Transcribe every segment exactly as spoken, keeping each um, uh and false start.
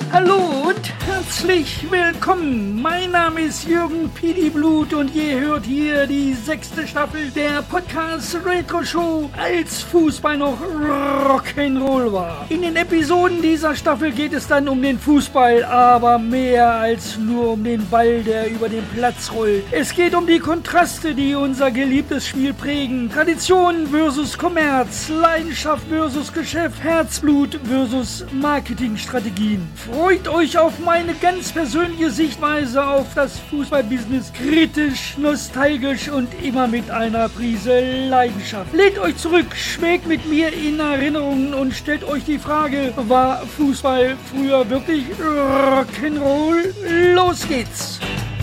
Hallo und herzlich willkommen. Mein Name ist Jürgen Pidi Blut und ihr hört hier die sechste Staffel der Podcast Retro Show, als Fußball noch Rock'n'Roll war. In den Episoden dieser Staffel geht es dann um den Fußball, aber mehr als nur um den Ball, der über den Platz rollt. Es geht um die Kontraste, die unser geliebtes Spiel prägen. Tradition versus Kommerz, Leidenschaft versus Geschäft, Herzblut versus Marketingstrategien. Freut euch auf meine ganz persönliche Sichtweise auf das Fußballbusiness. Kritisch, nostalgisch und immer mit einer Prise Leidenschaft. Lehnt euch zurück, schwelgt mit mir in Erinnerungen und stellt euch die Frage, war Fußball früher wirklich Rock'n'Roll? Los geht's!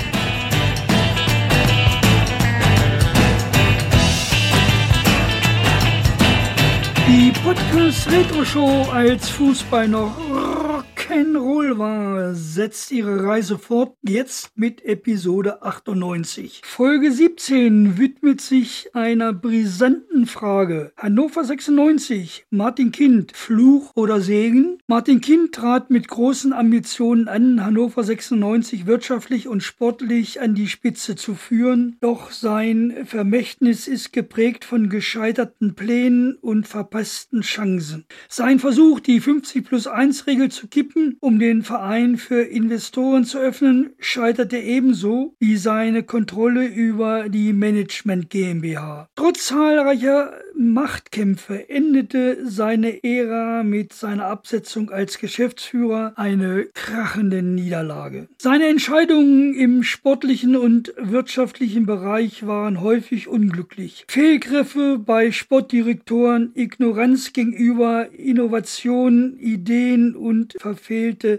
Die Podcast Retro Show, als Fußball noch Rock'n'Roll war, setzt ihre Reise fort, jetzt mit Episode achtundneunzig. Folge siebzehn widmet sich einer brisanten Frage. Hannover sechsundneunzig, Martin Kind, Fluch oder Segen? Martin Kind trat mit großen Ambitionen an, Hannover sechsundneunzig wirtschaftlich und sportlich an die Spitze zu führen, doch sein Vermächtnis ist geprägt von gescheiterten Plänen und verpassten Chancen. Sein Versuch, die fünfzig plus eins Regel zu kippen, um den Verein für Investoren zu öffnen, scheiterte ebenso wie seine Kontrolle über die Management GmbH. Trotz zahlreicher Machtkämpfe endete seine Ära mit seiner Absetzung als Geschäftsführer eine krachende Niederlage. Seine Entscheidungen im sportlichen und wirtschaftlichen Bereich waren häufig unglücklich. Fehlgriffe bei Sportdirektoren, Ignoranz gegenüber Innovationen, Ideen und verfehlte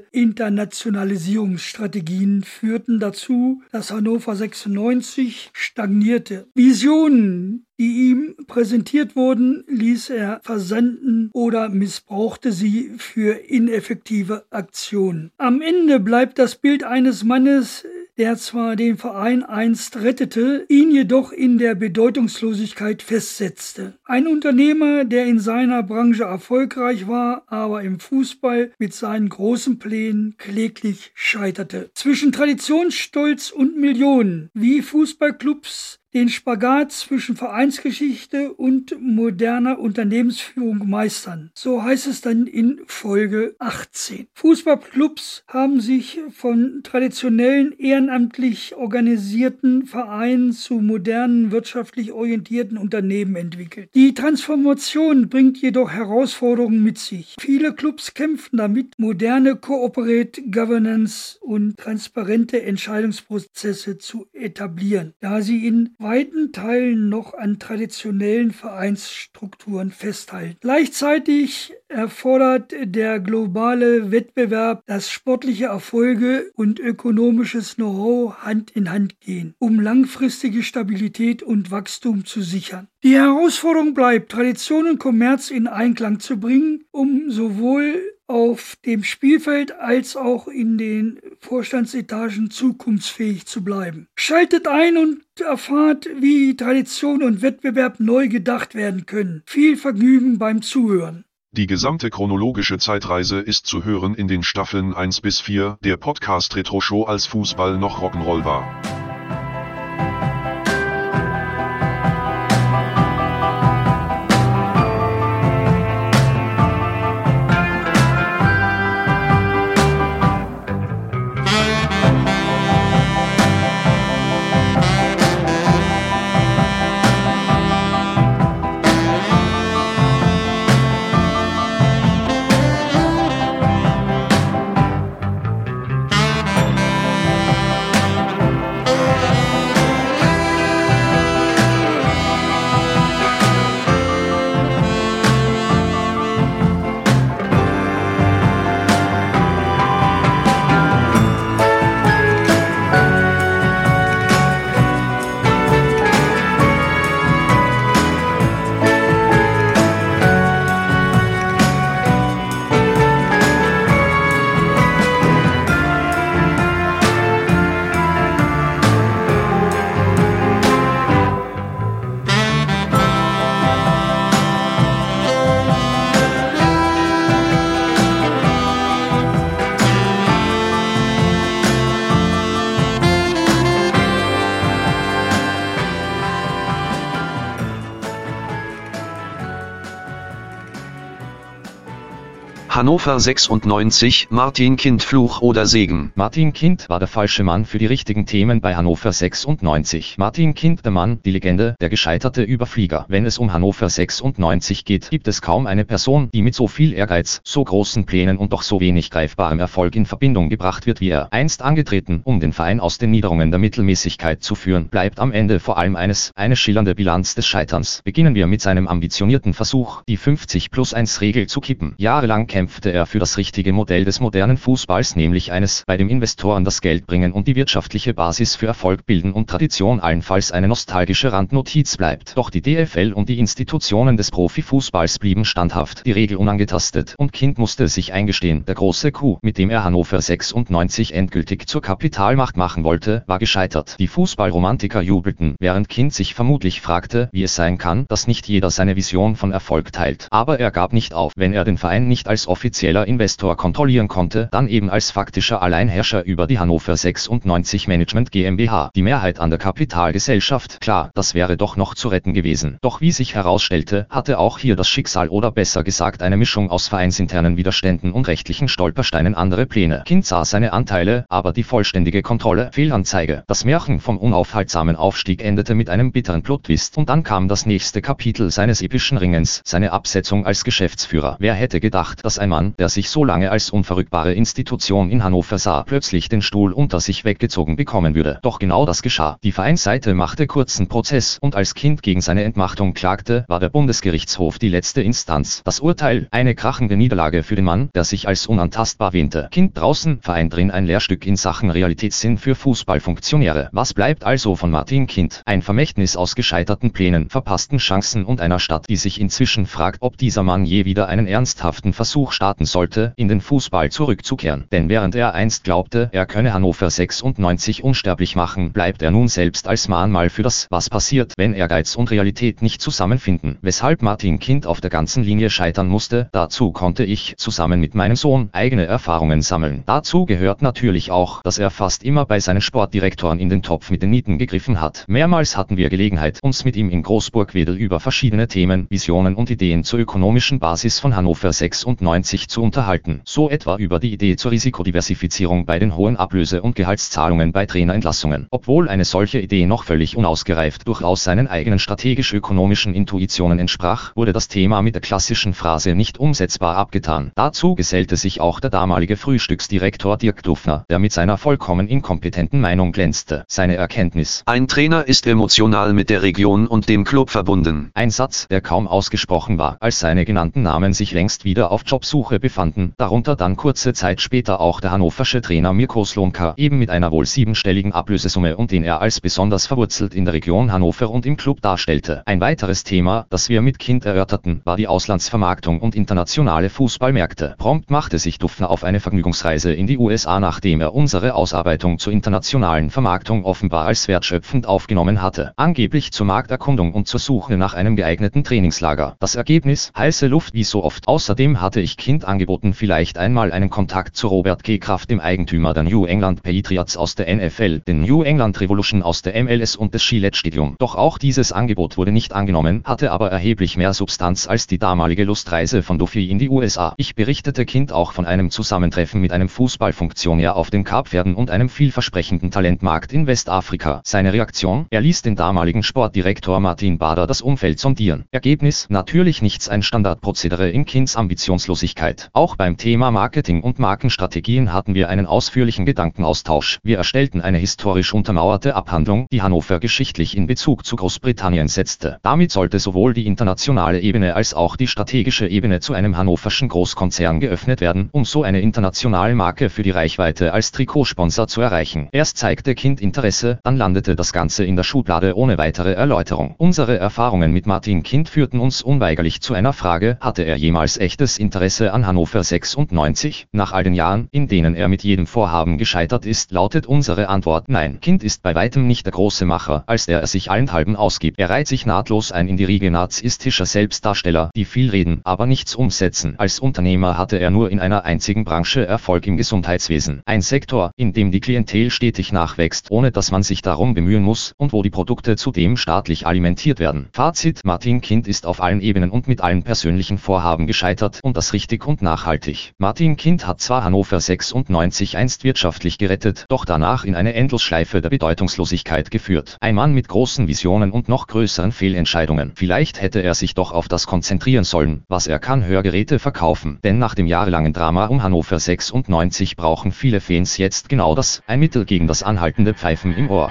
Internationalisierungsstrategien führten dazu, dass Hannover sechsundneunzig stagnierte. Visionen, die ihm präsentiert wurden, ließ er versanden oder missbrauchte sie für ineffektive Aktionen. Am Ende bleibt das Bild eines Mannes, der zwar den Verein einst rettete, ihn jedoch in der Bedeutungslosigkeit festsetzte. Ein Unternehmer, der in seiner Branche erfolgreich war, aber im Fußball mit seinen großen Plänen kläglich scheiterte. Zwischen Traditionsstolz und Millionen, wie Fußballclubs den Spagat zwischen Vereinsgeschichte und moderner Unternehmensführung meistern. So heißt es dann in Folge achtzehn. Fußballclubs haben sich von traditionellen, ehrenamtlich organisierten Vereinen zu modernen, wirtschaftlich orientierten Unternehmen entwickelt. Die Transformation bringt jedoch Herausforderungen mit sich. Viele Clubs kämpfen damit, moderne Corporate Governance und transparente Entscheidungsprozesse zu etablieren, da sie in weiten Teilen noch an traditionellen Vereinsstrukturen festhalten. Gleichzeitig erfordert der globale Wettbewerb, dass sportliche Erfolge und ökonomisches Know-how Hand in Hand gehen, um langfristige Stabilität und Wachstum zu sichern. Die Herausforderung bleibt, Tradition und Kommerz in Einklang zu bringen, um sowohl auf dem Spielfeld als auch in den Vorstandsetagen zukunftsfähig zu bleiben. Schaltet ein und erfahrt, wie Tradition und Wettbewerb neu gedacht werden können. Viel Vergnügen beim Zuhören. Die gesamte chronologische Zeitreise ist zu hören in den Staffeln eins bis vier der Podcast Retro Show, als Fußball noch Rock'n'Roll war. Hannover sechsundneunzig, Martin Kind, Fluch oder Segen. Martin Kind war der falsche Mann für die richtigen Themen bei Hannover sechsundneunzig. Martin Kind, der Mann, die Legende, der gescheiterte Überflieger. Wenn es um Hannover sechsundneunzig geht, gibt es kaum eine Person, die mit so viel Ehrgeiz, so großen Plänen und doch so wenig greifbarem Erfolg in Verbindung gebracht wird wie er. Einst angetreten, um den Verein aus den Niederungen der Mittelmäßigkeit zu führen, bleibt am Ende vor allem eines, eine schillernde Bilanz des Scheiterns. Beginnen wir mit seinem ambitionierten Versuch, die fünfzig plus eins Regel zu kippen. Jahrelang kämpfte er für das richtige Modell des modernen Fußballs, nämlich eines, bei dem Investoren das Geld bringen und die wirtschaftliche Basis für Erfolg bilden und Tradition allenfalls eine nostalgische Randnotiz bleibt. Doch die D F L und die Institutionen des Profifußballs blieben standhaft, die Regel unangetastet, und Kind musste sich eingestehen, der große Coup, mit dem er Hannover sechsundneunzig endgültig zur Kapitalmacht machen wollte, war gescheitert. Die Fußballromantiker jubelten, während Kind sich vermutlich fragte, wie es sein kann, dass nicht jeder seine Vision von Erfolg teilt. Aber er gab nicht auf. Wenn er den Verein nicht als offizieller Investor kontrollieren konnte, dann eben als faktischer Alleinherrscher über die Hannover sechsundneunzig Management GmbH. Die Mehrheit an der Kapitalgesellschaft, klar, das wäre doch noch zu retten gewesen. Doch wie sich herausstellte, hatte auch hier das Schicksal oder besser gesagt eine Mischung aus vereinsinternen Widerständen und rechtlichen Stolpersteinen andere Pläne. Kind sah seine Anteile, aber die vollständige Kontrolle, Fehlanzeige. Das Märchen vom unaufhaltsamen Aufstieg endete mit einem bitteren Plot-Twist und dann kam das nächste Kapitel seines epischen Ringens, seine Absetzung als Geschäftsführer. Wer hätte gedacht, dass ein Mann, der sich so lange als unverrückbare Institution in Hannover sah, plötzlich den Stuhl unter sich weggezogen bekommen würde. Doch genau das geschah. Die Vereinsseite machte kurzen Prozess und als Kind gegen seine Entmachtung klagte, war der Bundesgerichtshof die letzte Instanz. Das Urteil, eine krachende Niederlage für den Mann, der sich als unantastbar wähnte. Kind draußen, Verein drin, ein Lehrstück in Sachen Realitätssinn für Fußballfunktionäre. Was bleibt also von Martin Kind? Ein Vermächtnis aus gescheiterten Plänen, verpassten Chancen und einer Stadt, die sich inzwischen fragt, ob dieser Mann je wieder einen ernsthaften Versuch starten sollte, in den Fußball zurückzukehren. Denn während er einst glaubte, er könne Hannover sechsundneunzig unsterblich machen, bleibt er nun selbst als Mahnmal für das, was passiert, wenn Ehrgeiz und Realität nicht zusammenfinden. Weshalb Martin Kind auf der ganzen Linie scheitern musste, dazu konnte ich, zusammen mit meinem Sohn, eigene Erfahrungen sammeln. Dazu gehört natürlich auch, dass er fast immer bei seinen Sportdirektoren in den Topf mit den Nieten gegriffen hat. Mehrmals hatten wir Gelegenheit, uns mit ihm in Großburgwedel über verschiedene Themen, Visionen und Ideen zur ökonomischen Basis von Hannover sechsundneunzig zu unterhalten. So etwa über die Idee zur Risikodiversifizierung bei den hohen Ablöse- und Gehaltszahlungen bei Trainerentlassungen. Obwohl eine solche Idee noch völlig unausgereift durchaus seinen eigenen strategisch-ökonomischen Intuitionen entsprach, wurde das Thema mit der klassischen Phrase nicht umsetzbar abgetan. Dazu gesellte sich auch der damalige Frühstücksdirektor Dirk Dufner, der mit seiner vollkommen inkompetenten Meinung glänzte. Seine Erkenntnis: Ein Trainer ist emotional mit der Region und dem Club verbunden. Ein Satz, der kaum ausgesprochen war, als seine genannten Namen sich längst wieder auf Jobsuche befanden, darunter dann kurze Zeit später auch der hannoversche Trainer Mirko Slomka, eben mit einer wohl siebenstelligen Ablösesumme und den er als besonders verwurzelt in der Region Hannover und im Club darstellte. Ein weiteres Thema, das wir mit Kind erörterten, war die Auslandsvermarktung und internationale Fußballmärkte. Prompt machte sich Dufner auf eine Vergnügungsreise in die U S A, nachdem er unsere Ausarbeitung zur internationalen Vermarktung offenbar als wertschöpfend aufgenommen hatte. Angeblich zur Markterkundung und zur Suche nach einem geeigneten Trainingslager. Das Ergebnis: heiße Luft wie so oft. Außerdem hatte ich Kind angeboten, vielleicht einmal einen Kontakt zu Robert G. Kraft, dem Eigentümer der New England Patriots aus der N F L, den New England Revolution aus der M L S und des Gillette Stadium. Doch auch dieses Angebot wurde nicht angenommen, hatte aber erheblich mehr Substanz als die damalige Lustreise von Duffy in die U S A. Ich berichtete Kind auch von einem Zusammentreffen mit einem Fußballfunktionär auf den Kapverden und einem vielversprechenden Talentmarkt in Westafrika. Seine Reaktion: Er ließ den damaligen Sportdirektor Martin Bader das Umfeld sondieren. Ergebnis: natürlich nichts, ein Standardprozedere in Kinds Ambitionslosigkeit. Auch beim Thema Marketing und Markenstrategien hatten wir einen ausführlichen Gedankenaustausch. Wir erstellten eine historisch untermauerte Abhandlung, die Hannover geschichtlich in Bezug zu Großbritannien setzte. Damit sollte sowohl die internationale Ebene als auch die strategische Ebene zu einem hannoverschen Großkonzern geöffnet werden, um so eine internationale Marke für die Reichweite als Trikotsponsor zu erreichen. Erst zeigte Kind Interesse, dann landete das Ganze in der Schublade ohne weitere Erläuterung. Unsere Erfahrungen mit Martin Kind führten uns unweigerlich zu einer Frage: Hatte er jemals echtes Interesse an Hannover sechsundneunzig? Nach all den Jahren, in denen er mit jedem Vorhaben gescheitert ist, lautet unsere Antwort: Nein. Kind ist bei weitem nicht der große Macher, als der er sich allenthalben ausgibt. Er reiht sich nahtlos ein in die Riege narzisstischer Selbstdarsteller, die viel reden, aber nichts umsetzen. Als Unternehmer hatte er nur in einer einzigen Branche Erfolg: im Gesundheitswesen. Ein Sektor, in dem die Klientel stetig nachwächst, ohne dass man sich darum bemühen muss, und wo die Produkte zudem staatlich alimentiert werden. Fazit: Martin Kind ist auf allen Ebenen und mit allen persönlichen Vorhaben gescheitert, und das richtige richtig und nachhaltig. Martin Kind hat zwar Hannover sechsundneunzig einst wirtschaftlich gerettet, doch danach in eine Endlosschleife der Bedeutungslosigkeit geführt. Ein Mann mit großen Visionen und noch größeren Fehlentscheidungen. Vielleicht hätte er sich doch auf das konzentrieren sollen, was er kann: Hörgeräte verkaufen. Denn nach dem jahrelangen Drama um Hannover sechsundneunzig brauchen viele Fans jetzt genau das, ein Mittel gegen das anhaltende Pfeifen im Ohr.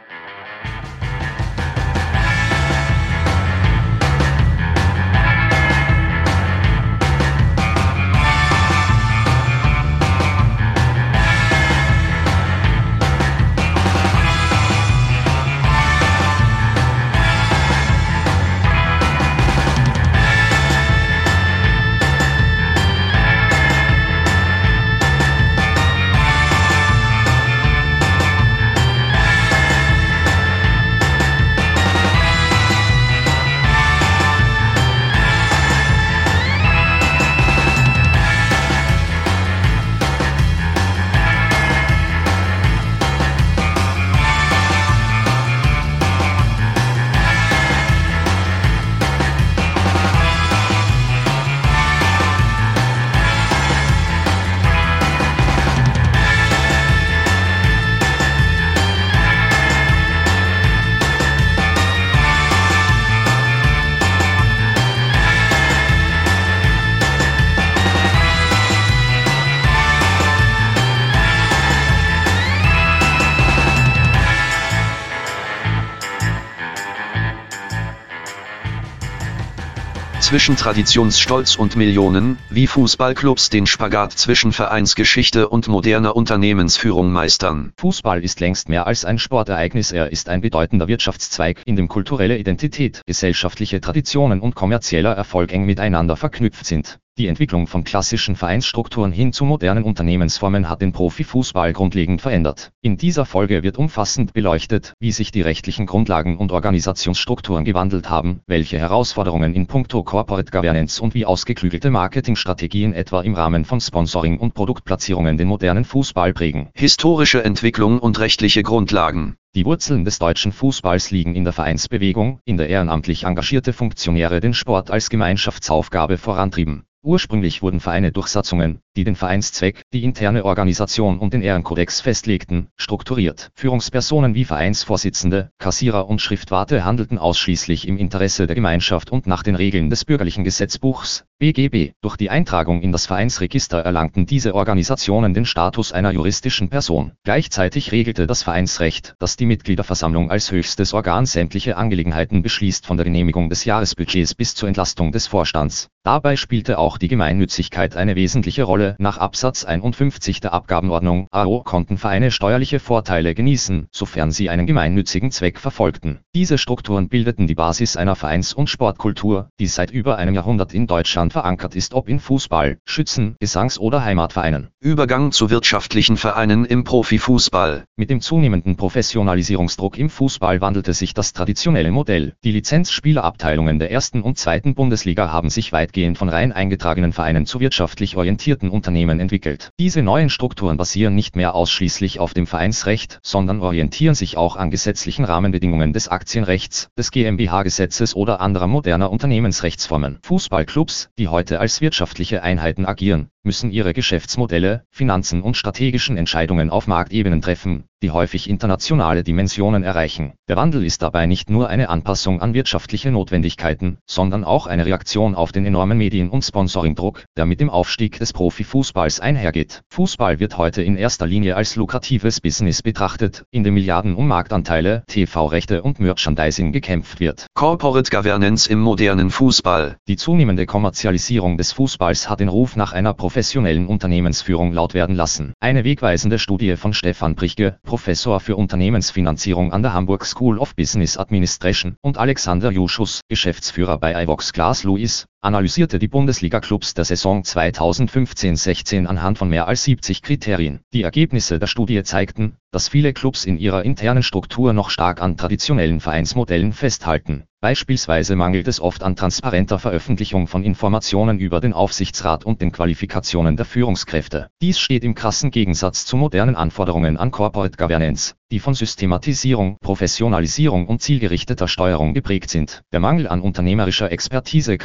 Zwischen Traditionsstolz und Millionen, wie Fußballclubs den Spagat zwischen Vereinsgeschichte und moderner Unternehmensführung meistern. Fußball ist längst mehr als ein Sportereignis, er ist ein bedeutender Wirtschaftszweig, in dem kulturelle Identität, gesellschaftliche Traditionen und kommerzieller Erfolg eng miteinander verknüpft sind. Die Entwicklung von klassischen Vereinsstrukturen hin zu modernen Unternehmensformen hat den Profifußball grundlegend verändert. In dieser Folge wird umfassend beleuchtet, wie sich die rechtlichen Grundlagen und Organisationsstrukturen gewandelt haben, welche Herausforderungen in puncto Corporate Governance und wie ausgeklügelte Marketingstrategien etwa im Rahmen von Sponsoring und Produktplatzierungen den modernen Fußball prägen. Historische Entwicklung und rechtliche Grundlagen. Die Wurzeln des deutschen Fußballs liegen in der Vereinsbewegung, in der ehrenamtlich engagierte Funktionäre den Sport als Gemeinschaftsaufgabe vorantrieben. Ursprünglich wurden Vereine durch Satzungen, die den Vereinszweck, die interne Organisation und den Ehrenkodex festlegten, strukturiert. Führungspersonen wie Vereinsvorsitzende, Kassierer und Schriftwarte handelten ausschließlich im Interesse der Gemeinschaft und nach den Regeln des bürgerlichen Gesetzbuchs, B G B. Durch die Eintragung in das Vereinsregister erlangten diese Organisationen den Status einer juristischen Person. Gleichzeitig regelte das Vereinsrecht, dass die Mitgliederversammlung als höchstes Organ sämtliche Angelegenheiten beschließt, von der Genehmigung des Jahresbudgets bis zur Entlastung des Vorstands. Dabei spielte auch die Gemeinnützigkeit eine wesentliche Rolle. Nach Absatz einundfünfzig der Abgabenordnung A O konnten Vereine steuerliche Vorteile genießen, sofern sie einen gemeinnützigen Zweck verfolgten. Diese Strukturen bildeten die Basis einer Vereins- und Sportkultur, die seit über einem Jahrhundert in Deutschland verankert ist, ob in Fußball, Schützen-, Gesangs- oder Heimatvereinen. Übergang zu wirtschaftlichen Vereinen im Profifußball. Mit dem zunehmenden Professionalisierungsdruck im Fußball wandelte sich das traditionelle Modell. Die Lizenzspielerabteilungen der ersten und zweiten Bundesliga haben sich weitgehend von rein eingetragenen Vereinen zu wirtschaftlich orientierten Unternehmen entwickelt. Diese neuen Strukturen basieren nicht mehr ausschließlich auf dem Vereinsrecht, sondern orientieren sich auch an gesetzlichen Rahmenbedingungen des Aktienrechts, des GmbH-Gesetzes oder anderer moderner Unternehmensrechtsformen. Fußballclubs, die heute als wirtschaftliche Einheiten agieren, müssen ihre Geschäftsmodelle, Finanzen und strategischen Entscheidungen auf Marktebenen treffen, die häufig internationale Dimensionen erreichen. Der Wandel ist dabei nicht nur eine Anpassung an wirtschaftliche Notwendigkeiten, sondern auch eine Reaktion auf den enormen Medien- und Sponsoringdruck, der mit dem Aufstieg des Profifußballs einhergeht. Fußball wird heute in erster Linie als lukratives Business betrachtet, in dem Milliarden um Marktanteile, T V-Rechte und Merchandising gekämpft wird. Corporate Governance im modernen Fußball. Die zunehmende Kommerzialisierung des Fußballs hat den Ruf nach einer professionellen Unternehmensführung laut werden lassen. Eine wegweisende Studie von Stefan Prichke, Professor für Unternehmensfinanzierung an der Hamburg School of Business Administration, und Alexander Juschus, Geschäftsführer bei iVox Glass Lewis, analysierte die Bundesliga-Clubs der Saison zweitausendfünfzehn sechzehn anhand von mehr als siebzig Kriterien. Die Ergebnisse der Studie zeigten, dass viele Clubs in ihrer internen Struktur noch stark an traditionellen Vereinsmodellen festhalten. Beispielsweise mangelt es oft an transparenter Veröffentlichung von Informationen über den Aufsichtsrat und den Qualifikationen der Führungskräfte. Dies steht im krassen Gegensatz zu modernen Anforderungen an Corporate Governance, die von Systematisierung, Professionalisierung und zielgerichteter Steuerung geprägt sind. Der Mangel an unternehmerischer Expertise kann in einem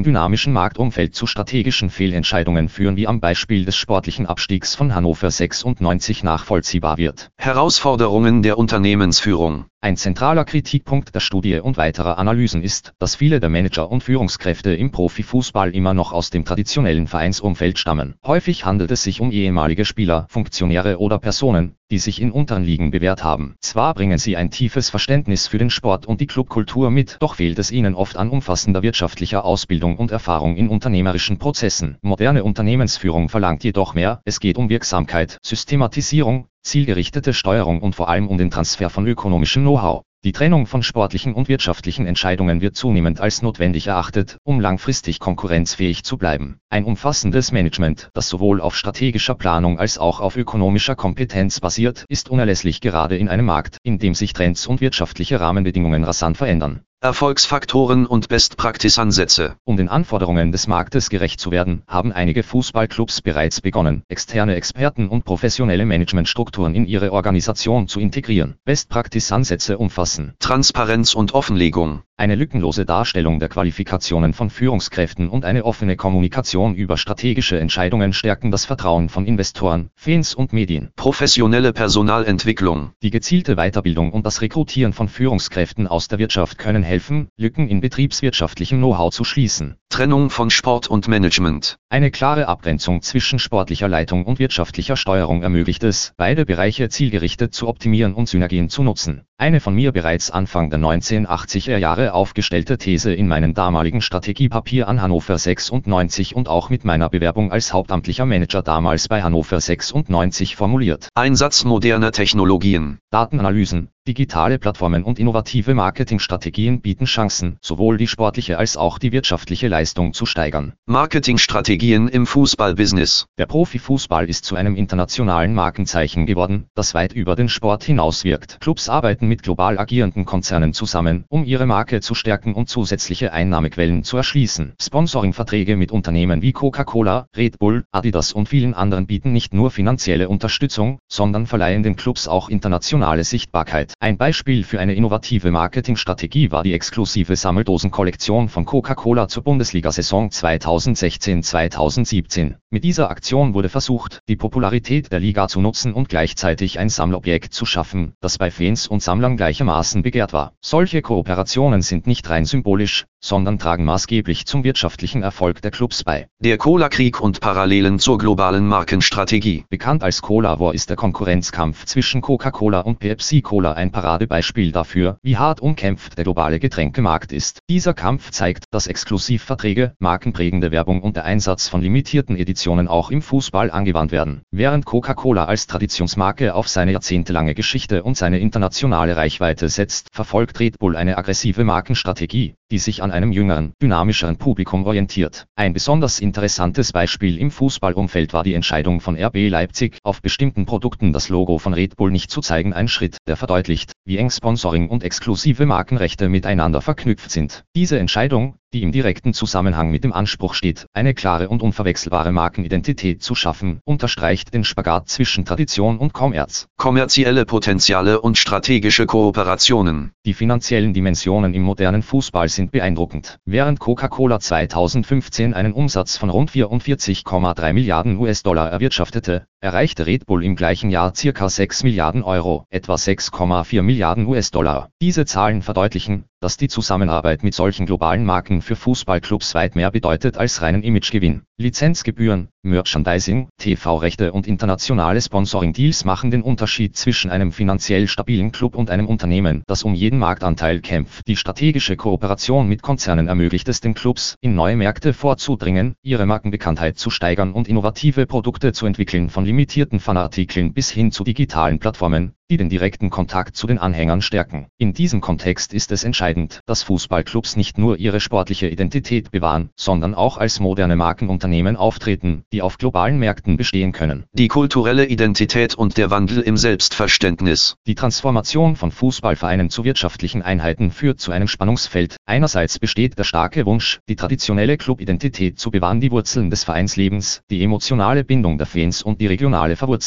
dynamischen Marktumfeld zu strategischen Fehlentscheidungen führen, wie am Beispiel des sportlichen Abstiegs von Hannover sechsundneunzig nachvollziehbar wird. Herausforderungen der Unternehmensführung. Ein zentraler Kritikpunkt der Studie und weiterer Analysen ist, dass viele der Manager und Führungskräfte im Profifußball immer noch aus dem traditionellen Vereinsumfeld stammen. Häufig handelt es sich um ehemalige Spieler, Funktionäre oder Personen, die sich in unteren Ligen bewährt haben. Zwar bringen sie ein tiefes Verständnis für den Sport und die Clubkultur mit, doch fehlt es ihnen oft an umfassender wirtschaftlicher Ausbildung und Erfahrung in unternehmerischen Prozessen. Moderne Unternehmensführung verlangt jedoch mehr. Es geht um Wirksamkeit, Systematisierung, zielgerichtete Steuerung und vor allem um den Transfer von ökonomischem Know-how. Die Trennung von sportlichen und wirtschaftlichen Entscheidungen wird zunehmend als notwendig erachtet, um langfristig konkurrenzfähig zu bleiben. Ein umfassendes Management, das sowohl auf strategischer Planung als auch auf ökonomischer Kompetenz basiert, ist unerlässlich gerade in einem Markt, in dem sich Trends und wirtschaftliche Rahmenbedingungen rasant verändern. Erfolgsfaktoren und Best-Practice-Ansätze. Um den Anforderungen des Marktes gerecht zu werden, haben einige Fußballclubs bereits begonnen, externe Experten und professionelle Managementstrukturen in ihre Organisation zu integrieren. Best-Practice-Ansätze umfassen Transparenz und Offenlegung. Eine lückenlose Darstellung der Qualifikationen von Führungskräften und eine offene Kommunikation über strategische Entscheidungen stärken das Vertrauen von Investoren, Fans und Medien. Professionelle Personalentwicklung. Die gezielte Weiterbildung und das Rekrutieren von Führungskräften aus der Wirtschaft können helfen, Lücken in betriebswirtschaftlichem Know-how zu schließen. Trennung von Sport und Management. Eine klare Abgrenzung zwischen sportlicher Leitung und wirtschaftlicher Steuerung ermöglicht es, beide Bereiche zielgerichtet zu optimieren und Synergien zu nutzen. Eine von mir bereits Anfang der neunzehnhundertachtziger Jahre aufgestellte These in meinem damaligen Strategiepapier an Hannover sechsundneunzig und auch mit meiner Bewerbung als hauptamtlicher Manager damals bei Hannover sechsundneunzig formuliert. Einsatz moderner Technologien. Datenanalysen, digitale Plattformen und innovative Marketingstrategien bieten Chancen, sowohl die sportliche als auch die wirtschaftliche Leistung zu steigern. Marketingstrategien im Fußballbusiness. Der Profifußball ist zu einem internationalen Markenzeichen geworden, das weit über den Sport hinaus wirkt. Clubs arbeiten mit global agierenden Konzernen zusammen, um ihre Marke zu stärken und zusätzliche Einnahmequellen zu erschließen. Sponsoringverträge mit Unternehmen wie Coca-Cola, Red Bull, Adidas und vielen anderen bieten nicht nur finanzielle Unterstützung, sondern verleihen den Clubs auch internationale Sichtbarkeit. Ein Beispiel für eine innovative Marketingstrategie war die exklusive Sammeldosen-Kollektion von Coca-Cola zur Bundesliga-Saison zweitausendsechzehn zweitausendsiebzehn. Mit dieser Aktion wurde versucht, die Popularität der Liga zu nutzen und gleichzeitig ein Sammlobjekt zu schaffen, das bei Fans und Sammlern gleichermaßen begehrt war. Solche Kooperationen sind nicht rein symbolisch, sondern tragen maßgeblich zum wirtschaftlichen Erfolg der Clubs bei. Der Cola-Krieg und Parallelen zur globalen Markenstrategie. Bekannt als Cola War ist der Konkurrenzkampf zwischen Coca-Cola und Pepsi-Cola ein Paradebeispiel dafür, wie hart umkämpft der globale Getränkemarkt ist. Dieser Kampf zeigt, dass Exklusivverträge, markenprägende Werbung und der Einsatz von limitierten Editionen auch im Fußball angewandt werden. Während Coca-Cola als Traditionsmarke auf seine jahrzehntelange Geschichte und seine internationale Reichweite setzt, verfolgt Red Bull eine aggressive Markenstrategie, die sich an einem jüngeren, dynamischeren Publikum orientiert. Ein besonders interessantes Beispiel im Fußballumfeld war die Entscheidung von R B Leipzig, auf bestimmten Produkten das Logo von Red Bull nicht zu zeigen, ein Schritt, der verdeutlicht, wie eng Sponsoring und exklusive Markenrechte miteinander verknüpft sind. Diese Entscheidung, die im direkten Zusammenhang mit dem Anspruch steht, eine klare und unverwechselbare Markenidentität zu schaffen, unterstreicht den Spagat zwischen Tradition und Kommerz. Kommerzielle Potenziale und strategische Kooperationen. Die finanziellen Dimensionen im modernen Fußball sind beeindruckend. Während Coca-Cola zweitausendfünfzehn einen Umsatz von rund vierundvierzig Komma drei Milliarden U S-Dollar erwirtschaftete, erreichte Red Bull im gleichen Jahr ca. sechs Milliarden Euro, etwa sechs Komma vier Milliarden U S-Dollar. Diese Zahlen verdeutlichen, dass die Zusammenarbeit mit solchen globalen Marken für Fußballclubs weit mehr bedeutet als reinen Imagegewinn. Lizenzgebühren, Merchandising, T V-Rechte und internationale Sponsoring-Deals machen den Unterschied zwischen einem finanziell stabilen Club und einem Unternehmen, das um jeden Marktanteil kämpft. Die strategische Kooperation mit Konzernen ermöglicht es den Clubs, in neue Märkte vorzudringen, ihre Markenbekanntheit zu steigern und innovative Produkte zu entwickeln, von limitierten Fanartikeln bis hin zu digitalen Plattformen, die den direkten Kontakt zu den Anhängern stärken. In diesem Kontext ist es entscheidend, dass Fußballclubs nicht nur ihre sportliche Identität bewahren, sondern auch als moderne Markenunternehmen auftreten, die auf globalen Märkten bestehen können. Die kulturelle Identität und der Wandel im Selbstverständnis. Die Transformation von Fußballvereinen zu wirtschaftlichen Einheiten führt zu einem Spannungsfeld. Einerseits besteht der starke Wunsch, die traditionelle Clubidentität zu bewahren, die Wurzeln des Vereinslebens, die emotionale Bindung der Fans und die regionale Verwurzelung.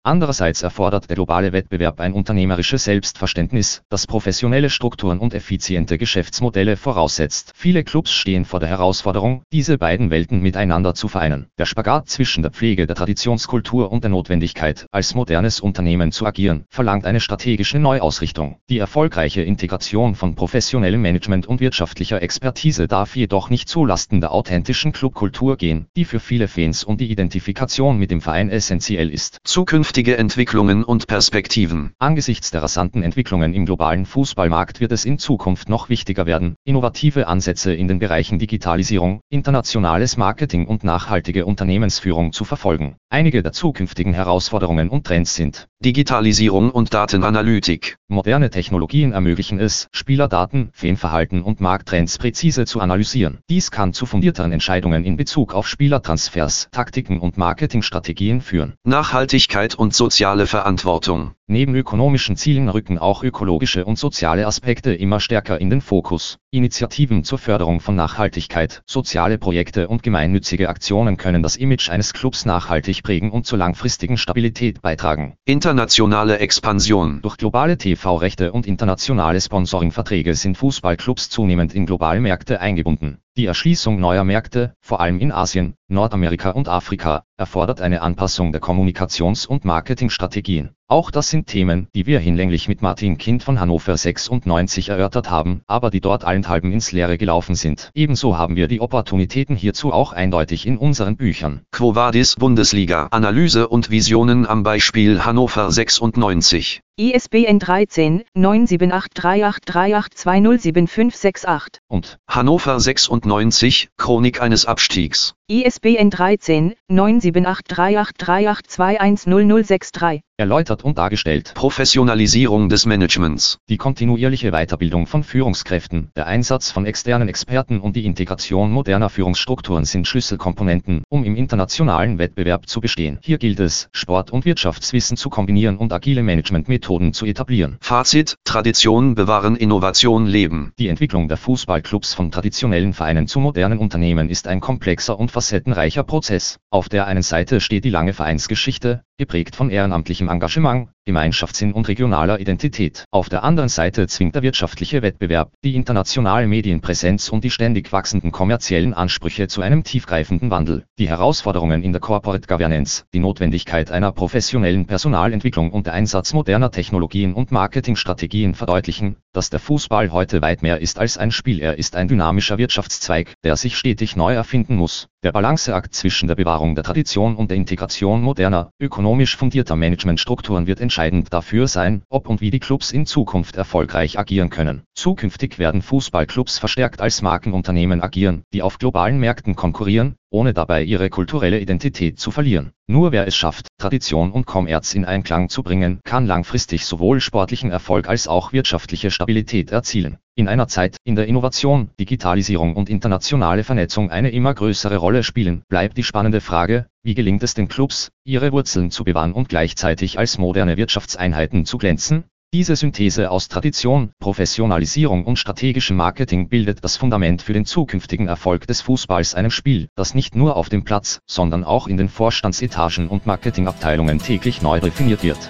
Andererseits erfordert der globale Wettbewerb ein unternehmerisches Selbstverständnis, das professionelle Strukturen und effiziente Geschäftsmodelle voraussetzt. Viele Clubs stehen vor der Herausforderung, diese beiden Welten miteinander zu vereinen. Der Spagat zwischen der Pflege der Traditionskultur und der Notwendigkeit, als modernes Unternehmen zu agieren, verlangt eine strategische Neuausrichtung. Die erfolgreiche Integration von professionellem Management und wirtschaftlicher Expertise darf jedoch nicht zulasten der authentischen Clubkultur gehen, die für viele Fans und die Identifikation mit dem Verein essentiell ist. Zukünftige Entwicklungen und Perspektiven. Angesichts der rasanten Entwicklungen im globalen Fußballmarkt wird es in Zukunft noch wichtiger werden, innovative Ansätze in den Bereichen Digitalisierung, internationales Marketing und nachhaltige Unternehmensführung zu verfolgen. Einige der zukünftigen Herausforderungen und Trends sind: Digitalisierung und Datenanalytik. Moderne Technologien ermöglichen es, Spielerdaten, Fanverhalten und Markttrends präzise zu analysieren. Dies kann zu fundierteren Entscheidungen in Bezug auf Spielertransfers, Taktiken und Marketingstrategien führen. Nachhaltigkeit und soziale Verantwortung. Neben ökonomischen Zielen rücken auch ökologische und soziale Aspekte immer stärker in den Fokus. Initiativen zur Förderung von Nachhaltigkeit, soziale Projekte und gemeinnützige Aktionen können das Image eines Clubs nachhaltig prägen und zur langfristigen Stabilität beitragen. Internationale Expansion. Durch globale T V-Rechte und internationale Sponsoringverträge sind Fußballclubs zunehmend in globale Märkte eingebunden. Die Erschließung neuer Märkte, vor allem in Asien, Nordamerika und Afrika, erfordert eine Anpassung der Kommunikations- und Marketingstrategien. Auch das sind Themen, die wir hinlänglich mit Martin Kind von Hannover sechsundneunzig erörtert haben, aber die dort allenthalben ins Leere gelaufen sind. Ebenso haben wir die Opportunitäten hierzu auch eindeutig in unseren Büchern. Quo Vadis Bundesliga. Analyse und Visionen am Beispiel Hannover sechsundneunzig. I S B N dreizehn neun sieben acht drei acht drei acht zwei null sieben fünf sechs acht. Und Hannover sechsundneunzig, Chronik eines Abstiegs. I S B N dreizehn neun sieben acht drei acht drei acht zwei eins null null sechs drei. Erläutert und dargestellt. Professionalisierung des Managements. Die kontinuierliche Weiterbildung von Führungskräften, der Einsatz von externen Experten und die Integration moderner Führungsstrukturen sind Schlüsselkomponenten, um im internationalen Wettbewerb zu bestehen. Hier gilt es, Sport- und Wirtschaftswissen zu kombinieren und agile Managementmethoden zu etablieren. Fazit: Tradition bewahren, Innovation leben. Die Entwicklung der Fußballclubs von traditionellen Vereinen zu modernen Unternehmen ist ein komplexer und facettenreicher Prozess. Auf der einen Seite steht die lange Vereinsgeschichte, geprägt von ehrenamtlichem Engagement, Gemeinschaftssinn und regionaler Identität. Auf der anderen Seite zwingt der wirtschaftliche Wettbewerb, die internationale Medienpräsenz und die ständig wachsenden kommerziellen Ansprüche zu einem tiefgreifenden Wandel. Die Herausforderungen in der Corporate Governance, die Notwendigkeit einer professionellen Personalentwicklung und der Einsatz moderner Technologien und Marketingstrategien verdeutlichen, dass der Fußball heute weit mehr ist als ein Spiel. Er ist ein dynamischer Wirtschaftszweig, der sich stetig neu erfinden muss. Der Balanceakt zwischen der Bewahrung der Tradition und der Integration moderner, ökonomisch fundierter Managementstrukturen wird entscheidend dafür sein, ob und wie die Clubs in Zukunft erfolgreich agieren können. Zukünftig werden Fußballclubs verstärkt als Markenunternehmen agieren, die auf globalen Märkten konkurrieren, ohne dabei ihre kulturelle Identität zu verlieren. Nur wer es schafft, Tradition und Kommerz in Einklang zu bringen, kann langfristig sowohl sportlichen Erfolg als auch wirtschaftliche Stabilität erzielen. In einer Zeit, in der Innovation, Digitalisierung und internationale Vernetzung eine immer größere Rolle spielen, bleibt die spannende Frage: Wie gelingt es den Clubs, ihre Wurzeln zu bewahren und gleichzeitig als moderne Wirtschaftseinheiten zu glänzen? Diese Synthese aus Tradition, Professionalisierung und strategischem Marketing bildet das Fundament für den zukünftigen Erfolg des Fußballs, einem Spiel, das nicht nur auf dem Platz, sondern auch in den Vorstandsetagen und Marketingabteilungen täglich neu definiert wird.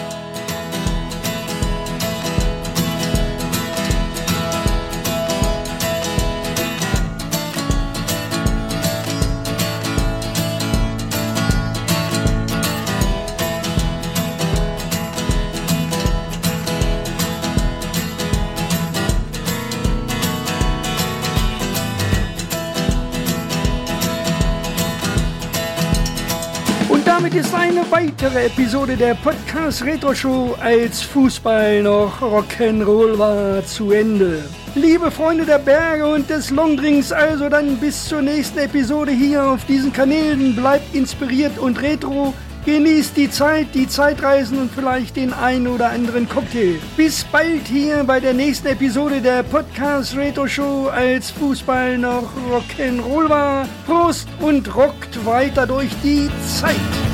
Damit ist eine weitere Episode der Podcast Retro Show als Fußball noch Rock'n'Roll war zu Ende. Liebe Freunde der Berge und des Longdrinks, also dann bis zur nächsten Episode hier auf diesen Kanälen. Bleibt inspiriert und retro. Genießt die Zeit, die Zeitreisen und vielleicht den einen oder anderen Cocktail. Bis bald hier bei der nächsten Episode der Podcast Retro Show als Fußball noch Rock'n'Roll war. Prost und rockt weiter durch die Zeit.